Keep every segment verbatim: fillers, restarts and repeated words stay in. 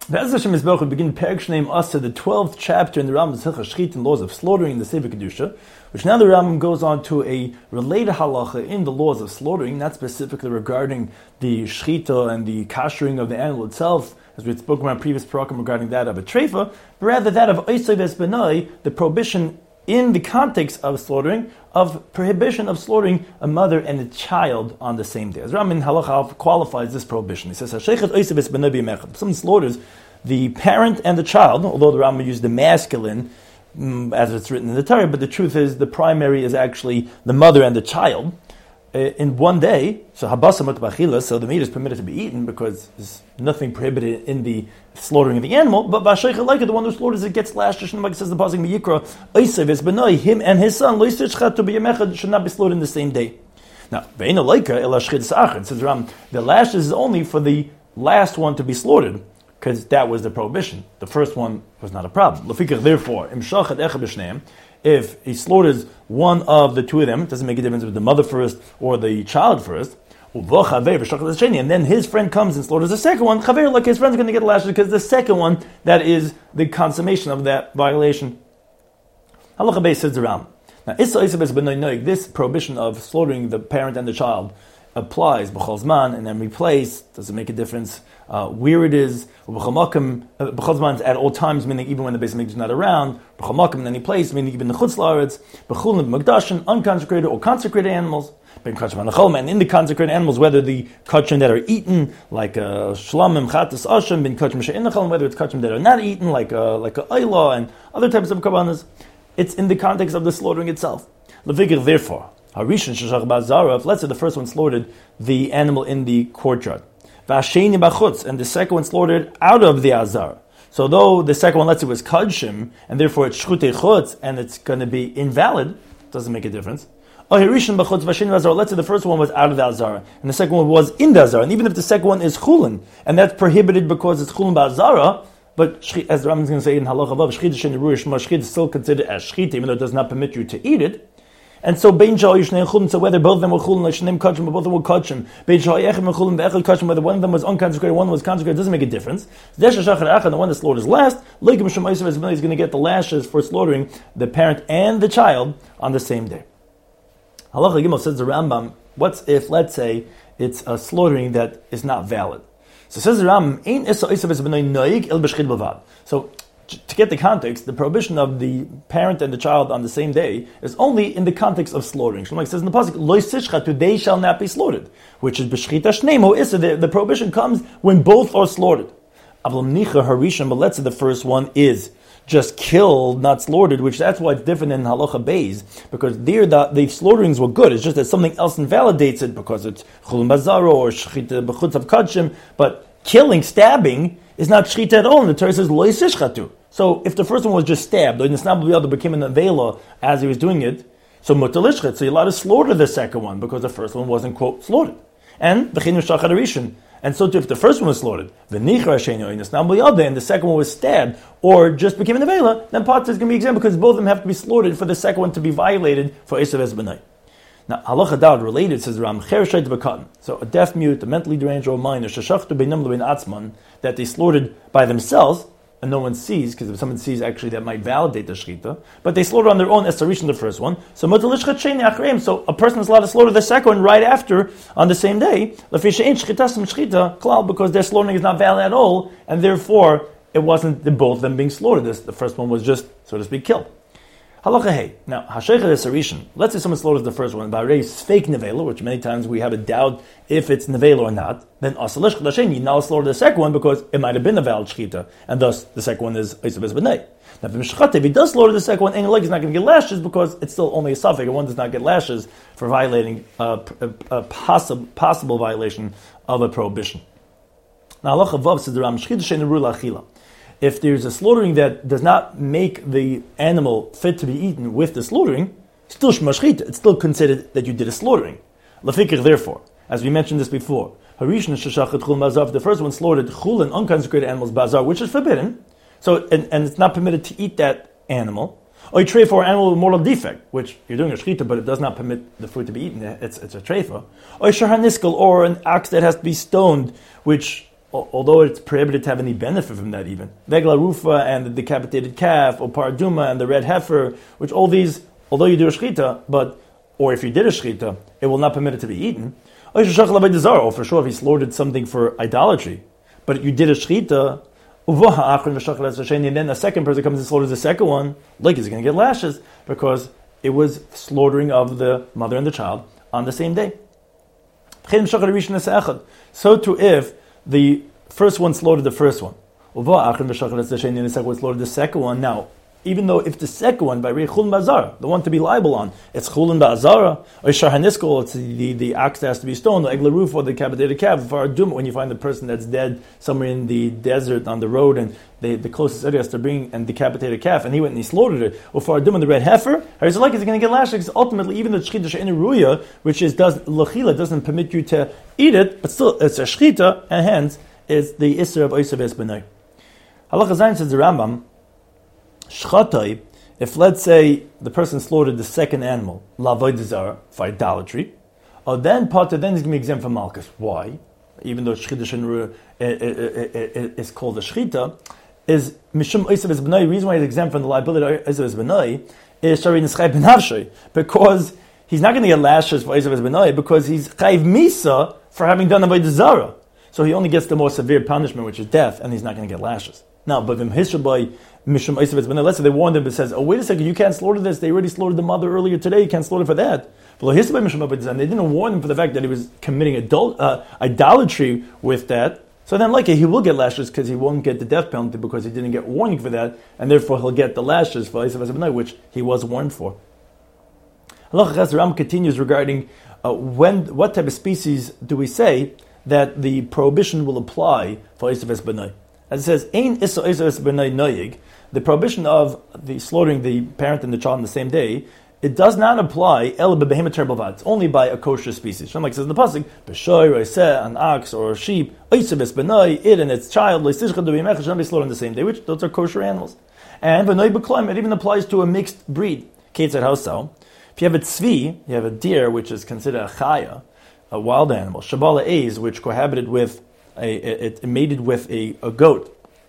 Be'ez Hashem Yisborach, we begin Perek Shneim Asa, the twelfth chapter in the Rambam's Hilchos Shechita and laws of slaughtering in the Sefer Kedusha, which now the Rambam goes on to a related halacha in the laws of slaughtering, not specifically regarding the shechita and the kashering of the animal itself, as we had spoken about previous parakim regarding that of a treifa, but rather that of Oisei Ves Benai, the prohibition in the context of slaughtering, of prohibition of slaughtering a mother and a child on the same day. As Rambam in Halacha qualifies this prohibition. He says, if someone slaughters the parent and the child, although the Rambam used the masculine, mm, as it's written in the Torah, but the truth is the primary is actually the mother and the child, uh, in one day, so habasa mutbachila, so the meat is permitted to be eaten because there's nothing prohibited in the slaughtering of the animal, but Bashaycha like it, the one who slaughters it gets lashed. Like says the pasuk Miyikra, Oisev es benoi, him and his son, lo yisishchat to be yemechad, should not be slaughtered in the same day. Now, ve'ena leika ela shchid sa'achad, says Ram, the lashes is only for the last one to be slaughtered, because that was the prohibition. The first one was not a problem. Lefikach, therefore, im shachat echa b'shneim, if he slaughters one of the two of them, it doesn't make a difference if the mother first or the child first, and then his friend comes and slaughters the second one, chaver, like his friend's going to get lashed because the second one, that is the consummation of that violation. Halacha Beis says the Ram. Now, this prohibition of slaughtering the parent and the child applies b'chol zman and then replace. Doesn't make a difference uh, where it is. B'chol zman at all times, meaning even when the Beis Hamikdash is not around. B'chol makom in any place, meaning even the chutz laaretz. B'chul b'magdashin, unconsecrated or consecrated animals. Ben kachim anachol, and in the consecrated animals, whether the kachim that are eaten, like uh, shlamim chatas ashim, ben kachim she'inachol, whether it's kachim that are not eaten, like uh, like a ayla and other types of karbanas, it's in the context of the slaughtering itself. Levikir, therefore. Harishan sheshach ba'azara, if let's say the first one slaughtered the animal in the courtyard, v'asheni b'chutz, and the second one slaughtered out of the azar. So though the second one, let's say, was kadshim, and therefore it's shchutei chutz, and it's going to be invalid, doesn't make a difference. Or Harishan b'chutz v'asheni b'azara, let's say the first one was out of the azara, and the second one was in the azara, and even if the second one is chulin, and that's prohibited because it's chulin ba'azara, but as the Rambam is going to say in Halacha Vav, shchita sheni ruish, shchita is still considered as shchita, even though it does not permit you to eat it. And so, bein shal yishnei chulin, so whether both of them were chulin, like shneim kachim, but both of them were kachim, bein shal yechem chulin, ve'echad kachim, whether one of them was unconsecrated, one was consecrated, doesn't make a difference. Desh shachar achad, the one that slaughters last, leikim shem oisav is going to get the lashes for slaughtering the parent and the child on the same day. Halacha Gimel says the Rambam, what's if, let's say, it's a slaughtering that is not valid? So says the Rambam, ein esa oisav is b'noi noig il b'shchid b'vad. So, to get the context, the prohibition of the parent and the child on the same day is only in the context of slaughtering. Shlomo says in the pasuk, "Lo yisishchatu," they shall not be slaughtered, which is b'shchita shneimu issa. The, the prohibition comes when both are slaughtered. Avlam nicha harishan, but let's say the first one is just killed, not slaughtered, which that's why it's different in halacha beis, because there the, the slaughterings were good. It's just that something else invalidates it because it's chulun bazaro or shchita b'chutz of kadshim, but killing, stabbing, is not shchita at all, and the Torah says lo yisishchatu. So if the first one was just stabbed, or the other became an avela as he was doing it, so mutar lishchet, so you're allowed to slaughter the second one because the first one wasn't, quote, slaughtered. And v'chinu shachar harishan, and so too if the first one was slaughtered, v'nichra sheni oinas nabli and the second one was stabbed or just became an avela, then part is going to be exempt because both of them have to be slaughtered for the second one to be violated for esav es benai. Now, halacha dad related, says Ram, chereshayt b'katan. So a deaf mute, a mentally deranged or minor, sheshachtu beinam lebein atzman, that they slaughtered by themselves, and no one sees, because if someone sees, actually that might validate the shechita, but they slaughter on their own as to reach the first one. So so a person is allowed to slaughter the second one right after, on the same day, because their slaughtering is not valid at all, and therefore it wasn't the both of them being slaughtered. This, the first one was just, so to speak, killed. Halacha hey. Now, hasheicha is sarishan. Let's say someone slaughters the first one by race fake nevela, which many times we have a doubt if it's nevela or not. Then asalish chadashen, you now slaughter the second one because it might have been a valid shechita, and thus the second one is oisav es benay. Now, if he does slaughter the second one, any leg is not going to get lashes because it's still only a suffix, and one does not get lashes for violating a, a, a possible possible violation of a prohibition. Now, halacha vav says the Ram shechita she'einu ru'la achila. If there's a slaughtering that does not make the animal fit to be eaten with the slaughtering, still shmashchita, it's still considered that you did a slaughtering. Lafikir, therefore, as we mentioned this before, harishon sheshachat chulin bazar, the first one slaughtered chulin, unconsecrated animals bazar, which is forbidden, so and, and it's not permitted to eat that animal. Or a treifa, or animal with mortal defect, which you're doing a shechita, but it does not permit the food to be eaten. It's it's a treifa. Or a shahar niskel, or an ox that has to be stoned, which although it's prohibited to have any benefit from that even. Vegla rufa and the decapitated calf, or paraduma and the red heifer, which all these, although you do a shchita, but, or if you did a shchita, it will not permit it to be eaten. Or for sure if he slaughtered something for idolatry, but you did a shchita, and then a second person comes and slaughters the second one, like he's going to get lashes, because it was slaughtering of the mother and the child on the same day. So too if the first one slaughtered the first one, the second one slaughtered the second one. Now, even though if the second one, by Chulin Ba'azara, the one to be liable on, it's Chulin Ba'azara, or Shahaniskol, it's the, the ox that has to be stoned, the Egla Roof, or the decapitated calf, when you find the person that's dead somewhere in the desert on the road, and they, the closest area has to bring and decapitate a calf, and he went and he slaughtered it, or for Adum and the red heifer, he's like, is going to get lashed, because ultimately, even the Shchita She'enu Ruya, which is, does, Lechila, doesn't permit you to eat it, but still, it's a Shchita, and hence, is the Isser of Oysav Es B'nai. Halacha Zayin says the Rambam, Shchatai, if let's say the person slaughtered the second animal, lavoid zara, for idolatry, or then potter, then he's going to be exempt from malchus. Why? Even though shchita shenru is called a shchita, is mishum oisav es b'nai. The reason why he's exempt from the liability of oisav es b'nai is shari neschay b'navshay, because he's not going to get lashes for oisav es b'nai because he's chayv misa for having done avoid zara. So he only gets the more severe punishment, which is death, and he's not going to get lashes. Now, but v'im hishabai mishum oisav es b'nai. Let's say they warned him, but says, "Oh, wait a second, you can't slaughter this. They already slaughtered the mother earlier today. You can't slaughter for that." But hishabai mishum oisav es b'nai. They didn't warn him for the fact that he was committing adult uh, idolatry with that. So then, like, he will get lashes because he won't get the death penalty because he didn't get warning for that, and therefore he'll get the lashes for oisav es b'nai, which he was warned for. Halacha Ches Ram continues regarding uh, when, what type of species do we say that the prohibition will apply for oisav es b'nai. As it says, Ein issa oisav es b'nai noyig, the prohibition of the slaughtering the parent and the child on the same day, it does not apply el b'behemoth terbalvad. It's only by a kosher species. Like it says in the pasuk, b'shoy, oiseh, an ox or a sheep, oisav es b'nai, it and its child, leisishcha d'bimech, should not be slaughtered on the same day, which those are kosher animals. And b'nai b'klaim, it even applies to a mixed breed. Kate said, how so? If you have a tzvi, you have a deer, which is considered a chaya, a wild animal, shabala eiz, which cohabited with a, it, it mated with a, a goat,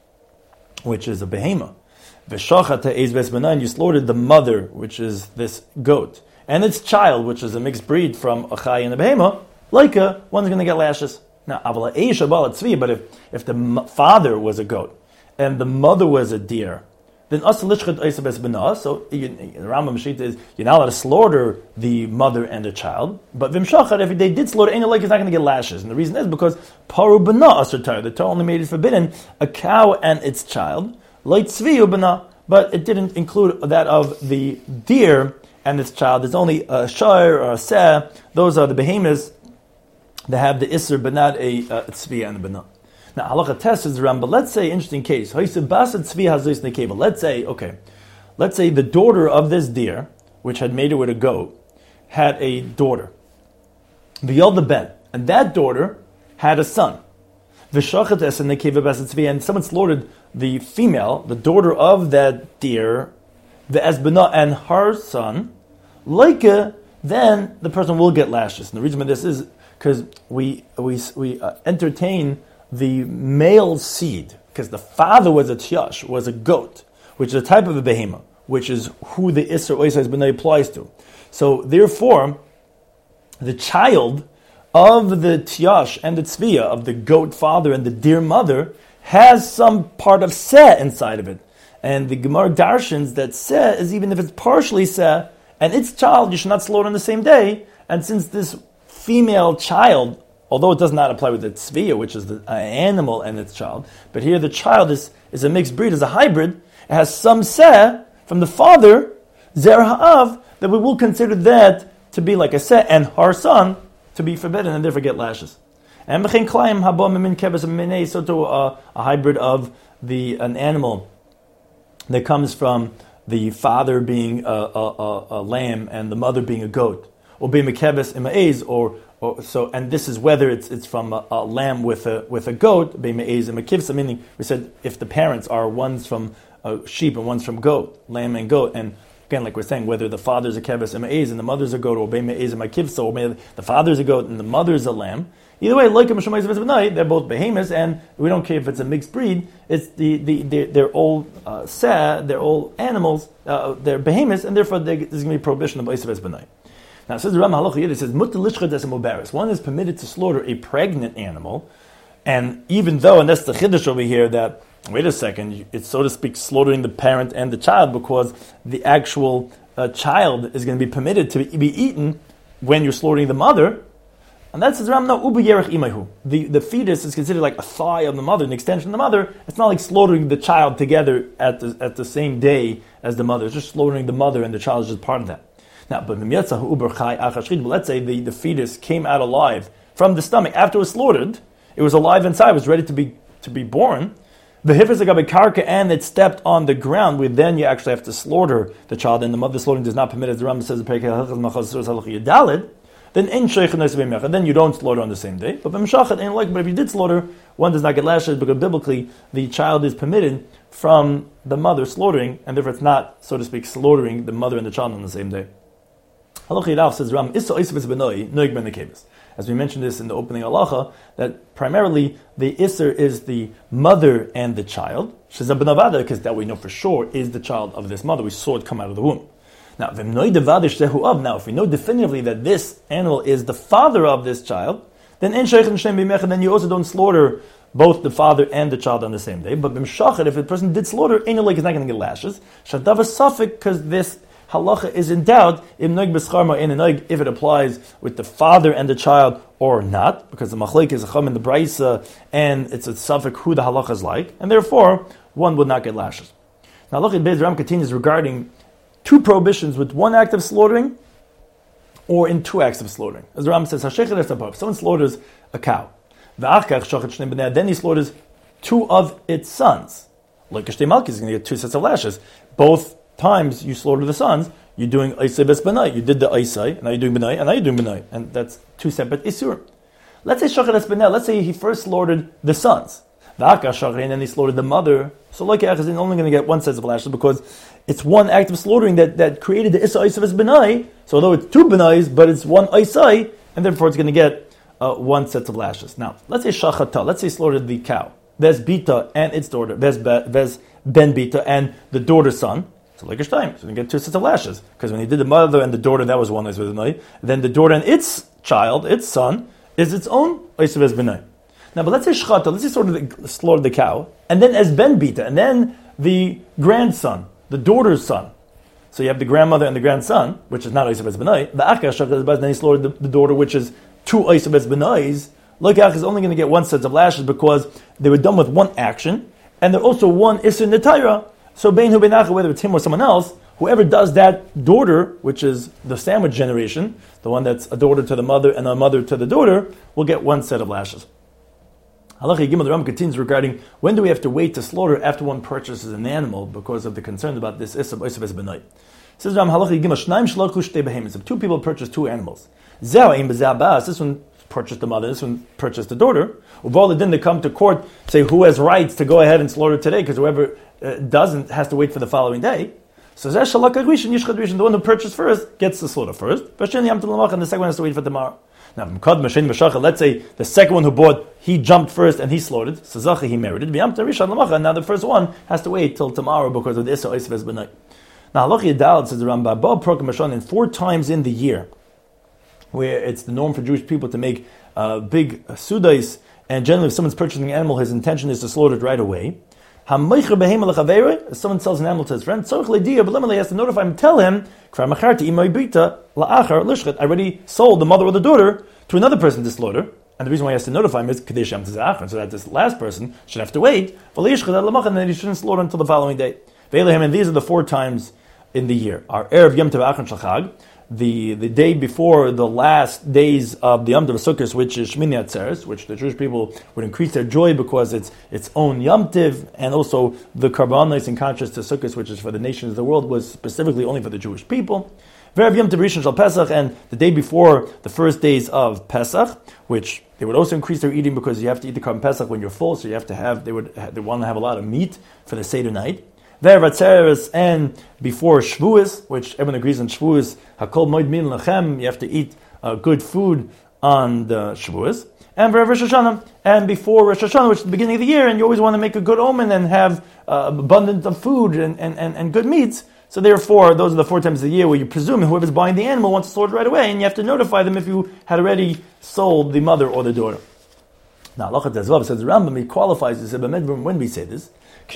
which is a behemoth. V'shachat eiz ves b'nai, you slaughtered the mother, which is this goat, and its child, which is a mixed breed from a chaya and a behemoth. Like a, one's going to get lashes. Now, avala eiz shabala tzvi, but if if the m- father was a goat and the mother was a deer, then asal lishchat oisav es b'nai. So the Rambam Shita is you're not allowed to slaughter the mother and the child. But v'mshachat, if they did slaughter, any like is not going to get lashes, and the reason is because paru b'nai asur Torah. The Torah only made it forbidden a cow and its child, like tzvi b'nai, but it didn't include that of the deer and its child. There's only a shayr or a seh. Those are the behemoths that have the isser, but not a, a tzvi and a b'nai. Now, halacha test is around, but let's say, interesting case. Let's say, okay, let's say the daughter of this deer, which had made it with a goat, had a daughter. V'yol ben, and that daughter had a son. And someone slaughtered the female, the daughter of that deer, the esbena, and her son. Like then the person will get lashes. And the reason for this is because we we we uh, entertain the male seed, because the father was a tiyash, was a goat, which is a type of a behemoth, which is who the Isser Oisai B'nai applies to. So therefore, the child of the tiyash and the tzviya, of the goat father and the deer mother, has some part of seh inside of it. And the Gemara darshans that seh is even if it's partially seh, and its child you should not slaughter on the same day, and since this female child, although it does not apply with the tzviya, which is the uh, animal and its child, but here the child is, is a mixed breed, is a hybrid, it has some seh from the father, zer ha'av, that we will consider that to be like a seh, and her son to be forbidden, and therefore get lashes. And b'chein klayim haba mimin keves minei, so to a, a hybrid of the an animal that comes from the father being a, a, a, a lamb and the mother being a goat, or be mekeves ima'ez, or Or, so, and this is whether it's it's from a, a lamb with a with a goat, meaning we said if the parents are one's from a sheep and one's from goat, lamb and goat, and again, like we're saying, whether the father's a keves and and the mother's a goat, or or the father's a goat and the mother's a lamb, Either way, like they're both behemoths, and we don't care if it's a mixed breed. It's the, the, the they're all uh, sad, they're all animals, uh, they're behemoths, and therefore there's going to be prohibition of Eisv Benai. Now, it says the Ram Halacha Yid, it says Mutter Lishchad as a Mubaris. One is permitted to slaughter a pregnant animal, and even though, and that's the Chiddush over here, that wait a second, it's so to speak slaughtering the parent and the child because the actual uh, child is going to be permitted to be eaten when you're slaughtering the mother. And that says Ram, no, ubu yerech imahu. The the fetus is considered like a thigh of the mother, an extension of the mother. It's not like slaughtering the child together at the at the same day as the mother. It's just slaughtering the mother, and the child is just part of that. Now, but let's say the, the fetus came out alive from the stomach after it was slaughtered. It was alive inside, it was ready to be to be born. The hifas agabe karka, and it stepped on the ground. Where then you actually have to slaughter the child, and the mother slaughtering does not permit, as the Rambam says in then in sheikh then you don't slaughter on the same day. But ain't like, but if you did slaughter, one does not get lashes because biblically the child is permitted from the mother slaughtering, and therefore it's not, so to speak, slaughtering the mother and the child on the same day. Says Ram, as we mentioned this in the opening halacha, that primarily the Isser is the mother and the child, because that we know for sure is the child of this mother. We saw it come out of the womb. Now, now, if we know definitively that this animal is the father of this child, then then you also don't slaughter both the father and the child on the same day. But if a person did slaughter, ain't like is not going to get lashes. Shadav suffix, because this halacha is in doubt if it applies with the father and the child or not, because the machlek is a chum in the brisa, and it's a suffix who the halacha is like, and therefore one would not get lashes. Now, look at Beis Ram continues regarding two prohibitions with one act of slaughtering or in two acts of slaughtering. As the Ram says, if someone slaughters a cow, then he slaughters two of its sons. Like a shtei is going to get two sets of lashes. Both times you slaughter the sons, you're doing Isai Bes Benai. You did the Isai, and now you're doing Benai, and now you're doing Benai. And that's two separate Isur. Let's say Shachat Es Benai, let's say he first slaughtered the sons. And then he slaughtered the mother. So like Ach is only going to get one set of lashes because it's one act of slaughtering that, that created the Issa Isai Bes Benai. So although it's two Benais, but it's one Isai, and therefore it's going to get uh, one set of lashes. Now, let's say Shachata, let's say he slaughtered the cow. There's Bita and its daughter. There's, Be, there's Ben Bita and the daughter's son. So like a time, so you get two sets of lashes. Because when he did the mother and the daughter, that was one Isai Bes Benai. Then the daughter and its child, its son, is its own Isai Bes Benai. Now, but let's say Shchata, let's say sort of slaughter the cow, and then as Ben Bita, and then the grandson, the daughter's son. So you have the grandmother and the grandson, which is not Isai Bes Benai. The Akash Shchata, then he slaughtered the, the daughter, which is two Isai Bes Benais. Like Ach is only going to get one set of lashes because they were done with one action, and they're also one Isser Netayra. So Bein Hu Ben Acha, whether it's him or someone else, whoever does that daughter, which is the sandwich generation, the one that's a daughter to the mother and a mother to the daughter, will get one set of lashes. Halacha Gimel, the Ram continues regarding when do we have to wait to slaughter after one purchases an animal because of the concern about this Isab Isab Benai. Says Ram Halacha Gimel, Shnaim Shlochu Shtei Behemoths. If two people purchase two animals, Zeh Ein B'Zeh Ba'as, this one purchased the mother, this one purchased the daughter. Uval then they come to court, say who has rights to go ahead and slaughter today, because whoever uh, doesn't has to wait for the following day. So Zeh Shalak Agrishin Yishchad Rishon, the one who purchased first gets the slaughter first. Vashen Yam Lamach, and the second one has to wait for tomorrow. Now, let's say the second one who bought, he jumped first and he slaughtered. Sazachi, he merited. And now the first one has to wait till tomorrow because of the Issa Isai Bes Benai. Now, Halacha Yadal says the Rambam, in four times in the year, where it's the norm for Jewish people to make uh, big uh, sudais, and generally if someone's purchasing an animal, his intention is to slaughter it right away. If someone sells an animal to his friend, but he has to notify him, tell him, I already sold the mother or the daughter to another person to slaughter. And the reason why he has to notify him is so that this last person should have to wait, and then he shouldn't slaughter until the following day. And these are the four times in the year. Our Erev Yom Tov Achron Shachag, the the day before the last days of the Yom Tov Sukkot, which is Shmini Atzeres, which the Jewish people would increase their joy because it's its own Yom Tov, and also the Karbanos, in contrast to Sukkot, which is for the nations of the world, was specifically only for the Jewish people. Ve'erev Yom Tov Rishon Shel Pesach, and the day before the first days of Pesach, which they would also increase their eating because you have to eat the Karban Pesach when you're full, so you have to have they would they want to have a lot of meat for the Seder night. Ve'erev and before Shavuos, which everyone agrees on Shavuos, Hakol Moed Min Lachem, you have to eat uh, good food on the Shavuos. and for Rosh Hashanah, and before Rosh Hashanah, which is the beginning of the year, and you always want to make a good omen and have uh, abundance of food and, and, and, and good meats. So therefore, those are the four times of the year where you presume whoever's buying the animal wants to slaughter right away, and you have to notify them if you had already sold the mother or the daughter. Now, Allah says the Rambam, he qualifies this when we say this.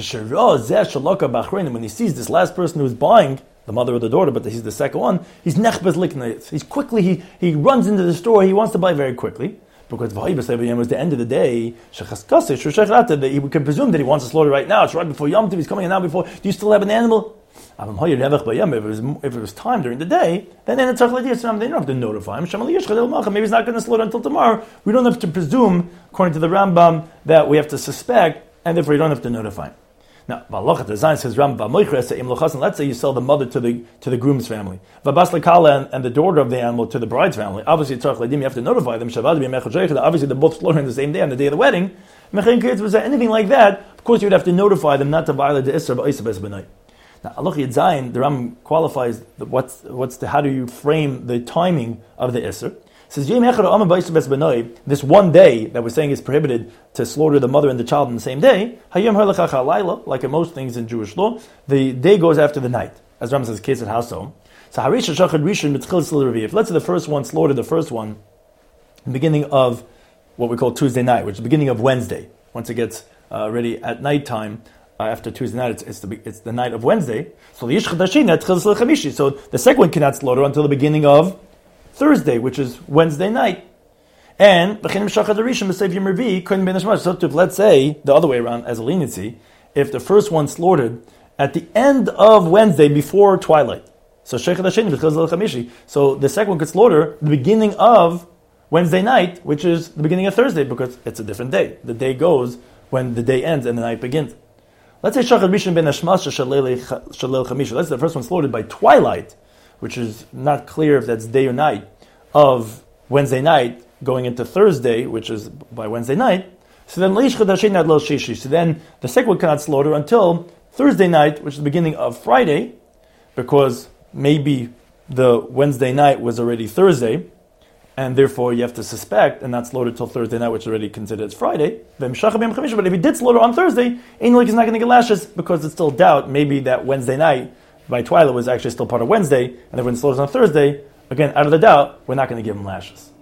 When he sees this last person who's buying the mother or the daughter, but he's the second one, he's nechbez liknayis. He's quickly, he, he runs into the store, he wants to buy very quickly. Because was the end of the day, that he can presume that he wants to slaughter right now. It's right before Yom Tov, he's coming in now before. Do you still have an animal? If it was, if it was time during the day, then they don't have to notify him. Maybe he's not going to slaughter until tomorrow. We don't have to presume, according to the Rambam, that we have to suspect, and therefore you don't have to notify him. Now, Balachat Design says Rambam, let's say you sell the mother to the to the groom's family, and, and the daughter of the animal to the bride's family. Obviously, you have to notify them. Obviously, they're both slaughtering the same day on the day of the wedding. Was there anything like that? Of course, you would have to notify them not to violate the Isra b'Isra b'Nai. Now, Allah Yitzayin, the Ram qualifies the, what's what's the how do you frame the timing of the Isra? It says this one day that we're saying is prohibited to slaughter the mother and the child on the same day. Like in most things in Jewish law, the day goes after the night, as Ram says, case at household. So if let's say the first one slaughtered the first one in the beginning of what we call Tuesday night, which is the beginning of Wednesday. Once it gets uh, ready at nighttime. Uh, after Tuesday night, it's, it's, the, it's the night of Wednesday. So the So the second one cannot slaughter until the beginning of Thursday, which is Wednesday night. And so if, let's say the other way around as a leniency, if the first one slaughtered at the end of Wednesday before twilight, so so the second one could slaughter the beginning of Wednesday night, which is the beginning of Thursday, because it's a different day. The day goes when the day ends and the night begins. Let's say Shachar Rishon ben Hashmas Shalel Chamisha. Let's say the first one slaughtered by twilight, which is not clear if that's day or night, of Wednesday night going into Thursday, which is by Wednesday night. So then So then the second one cannot slaughter until Thursday night, which is the beginning of Friday, because maybe the Wednesday night was already Thursday, and therefore you have to suspect and not slaughter till Thursday night, which is already considered as Friday. But if he did slaughter on Thursday, Ein Like is not going to get lashes because it's still doubt. Maybe that Wednesday night by twilight was actually still part of Wednesday, and if when slaughters on Thursday, again, out of the doubt, we're not going to give him lashes.